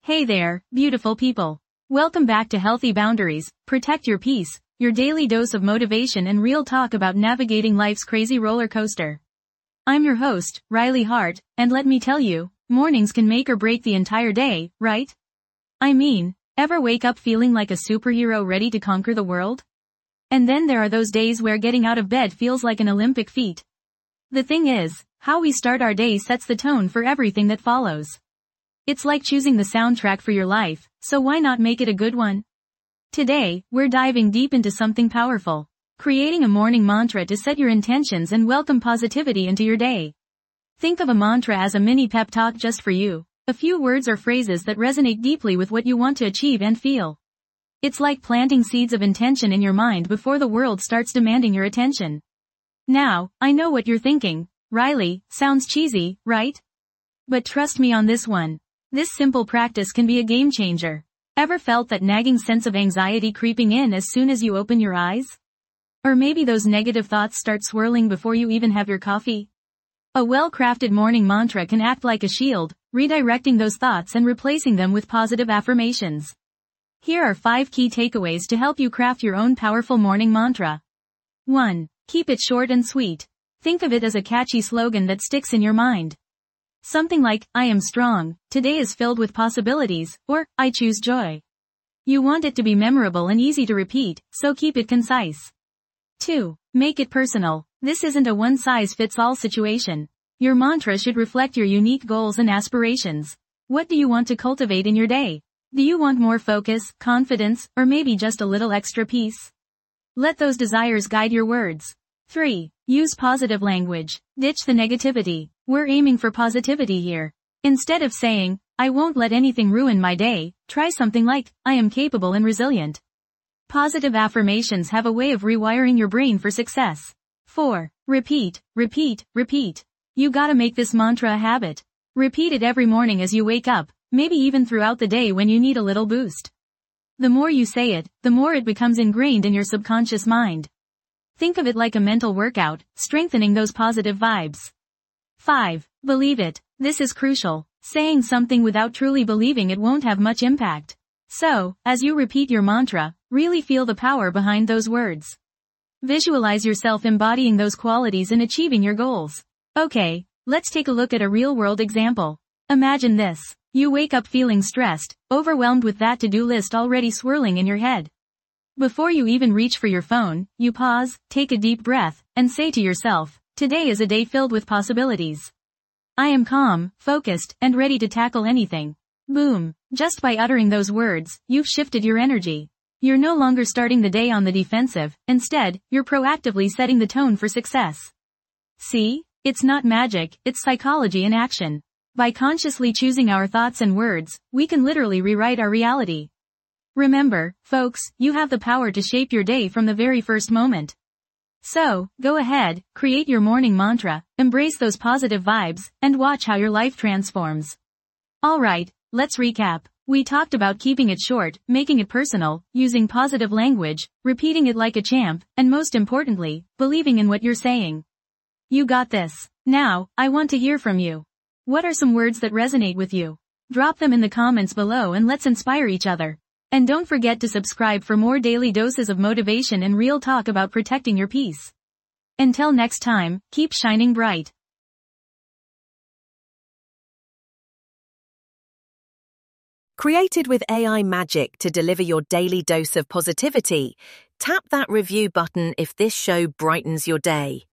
Hey there, beautiful people. Welcome back to Healthy Boundaries, Protect Your Peace, your daily dose of motivation and real talk about navigating life's crazy roller coaster. I'm your host, Riley Hart, and let me tell you, mornings can make or break the entire day, right? I mean, ever wake up feeling like a superhero ready to conquer the world? And then there are those days where getting out of bed feels like an Olympic feat. The thing is, how we start our day sets the tone for everything that follows. It's like choosing the soundtrack for your life, so why not make it a good one? Today, we're diving deep into something powerful. Creating a morning mantra to set your intentions and welcome positivity into your day. Think of a mantra as a mini pep talk just for you. A few words or phrases that resonate deeply with what you want to achieve and feel. It's like planting seeds of intention in your mind before the world starts demanding your attention. Now, I know what you're thinking. Riley, sounds cheesy, right? But trust me on this one. This simple practice can be a game changer. Ever felt that nagging sense of anxiety creeping in as soon as you open your eyes? Or maybe those negative thoughts start swirling before you even have your coffee? A well-crafted morning mantra can act like a shield, redirecting those thoughts and replacing them with positive affirmations. Here are 5 key takeaways to help you craft your own powerful morning mantra. 1. Keep it short and sweet. Think of it as a catchy slogan that sticks in your mind. Something like, I am strong, today is filled with possibilities, or, I choose joy. You want it to be memorable and easy to repeat, so keep it concise. 2. Make it personal. This isn't a one-size-fits-all situation. Your mantra should reflect your unique goals and aspirations. What do you want to cultivate in your day? Do you want more focus, confidence, or maybe just a little extra peace? Let those desires guide your words. 3. Use positive language. Ditch the negativity. We're aiming for positivity here. Instead of saying, I won't let anything ruin my day, try something like, I am capable and resilient. Positive affirmations have a way of rewiring your brain for success. 4. Repeat, repeat, repeat. You gotta make this mantra a habit. Repeat it every morning as you wake up, maybe even throughout the day when you need a little boost. The more you say it, the more it becomes ingrained in your subconscious mind. Think of it like a mental workout, strengthening those positive vibes. 5. Believe it. This is crucial. Saying something without truly believing it won't have much impact. So, as you repeat your mantra, really feel the power behind those words. Visualize yourself embodying those qualities and achieving your goals. Okay, let's take a look at a real-world example. Imagine this. You wake up feeling stressed, overwhelmed with that to-do list already swirling in your head. Before you even reach for your phone, you pause, take a deep breath, and say to yourself, today is a day filled with possibilities. I am calm, focused, and ready to tackle anything. Boom. Just by uttering those words, you've shifted your energy. You're no longer starting the day on the defensive, instead, you're proactively setting the tone for success. See? It's not magic, it's psychology in action. By consciously choosing our thoughts and words, we can literally rewrite our reality. Remember, folks, you have the power to shape your day from the very first moment. So, go ahead, create your morning mantra, embrace those positive vibes, and watch how your life transforms. Alright, let's recap. We talked about keeping it short, making it personal, using positive language, repeating it like a champ, and most importantly, believing in what you're saying. You got this. Now, I want to hear from you. What are some words that resonate with you? Drop them in the comments below and let's inspire each other. And don't forget to subscribe for more daily doses of motivation and real talk about protecting your peace. Until next time, keep shining bright. Created with AI magic to deliver your daily dose of positivity, tap that review button if this show brightens your day.